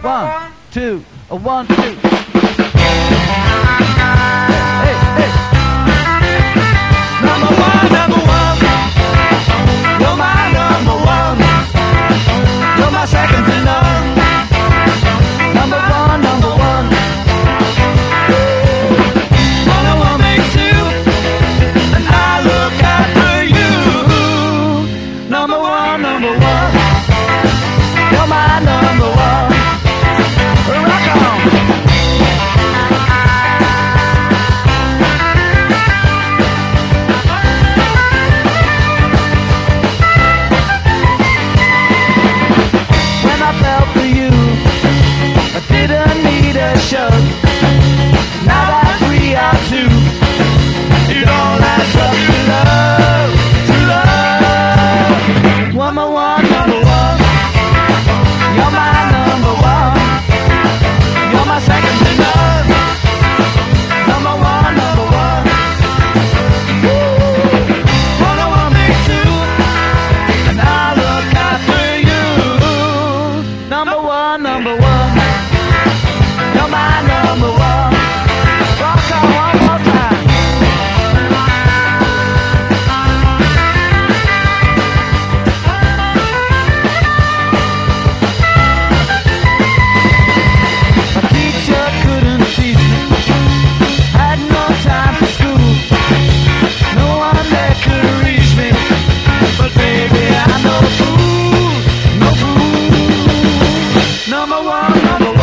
One, two, a 1, 2. Hey, hey. Number one, number one. You're my number one. You're my second to none. Number one, number one. One and one makes two, and I look after you. Number one, number one. You're my number one. Rock on. When I fell for you, I didn't need a shove. Now that we are two, it all adds up to love, to love. One more one, number one. You're my number one. You're my second to none. Number one, number one. Woo. One and one makes two, and I look after you. Number one, number one. You're my number one. Rock on one more time. My teacher couldn't teach me, had no time for school. No one there could reach me, but baby I'm no fool, no fool. Number one, number one.